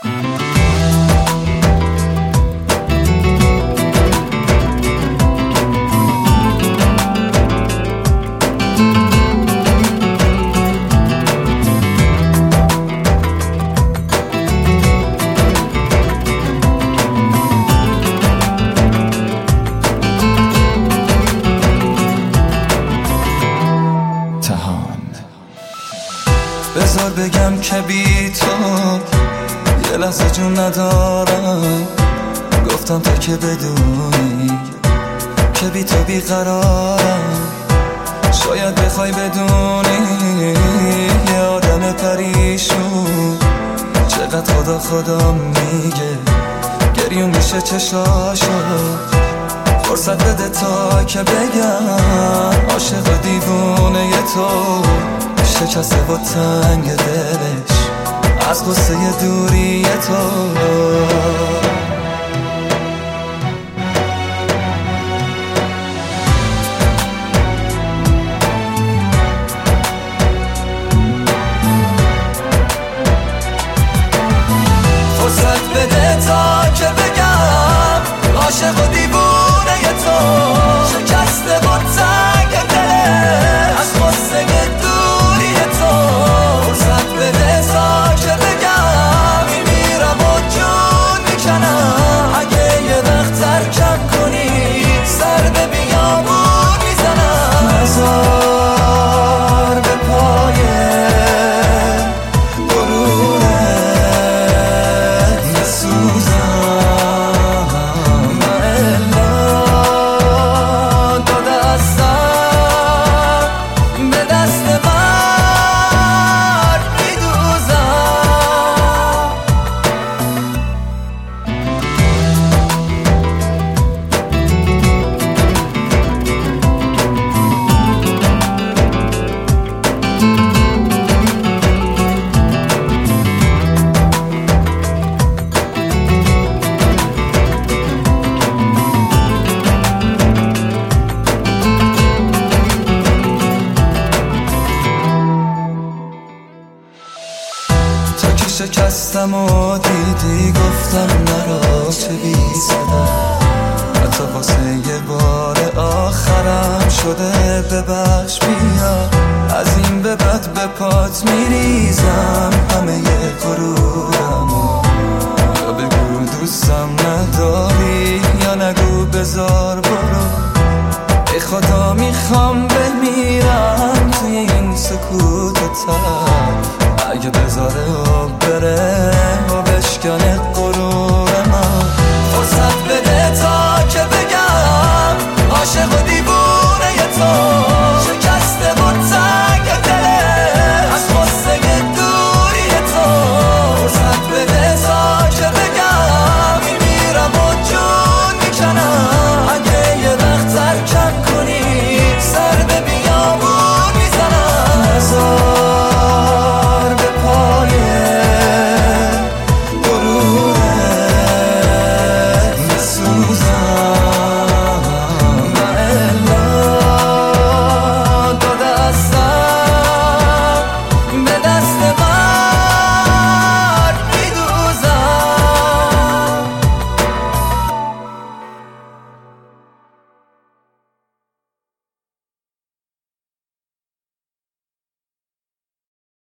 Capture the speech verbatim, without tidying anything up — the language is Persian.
بذار بگم که بی تو یه لحظه جون ندارم. گفتم تا که بدونی که بی تو بیقرارم. شاید بخوای بدونی یه آدم پریشون چقدر خدا خدا میگه، گریون میشه چشاشو. فرصت بده تا که بگم عاشق و دیوونه تو شکسته با تنگ دلش از قصه دوری تو. فرصت بده تا که بگم عاشق و دیوونه تو شکسته با تنگ دلش از قصه دوری تو. فرصت بده تا که بگم میمیرم و جون میکنم. اگه یه وقت ترکم کنی سر به بیابون میزنم. نزار به پای شکستم و دیدی گفتم نرا چه بی صدا. حتی واسه یه بار آخرم شده ببخش بیا. از این به بعد به پات میریزم همه یه غرورمو. یا بگو دوستم نداری یا نگو بذار برو. ای خدا میخوام بمیرم توی این سکوت و تب. اگه بذاره و بره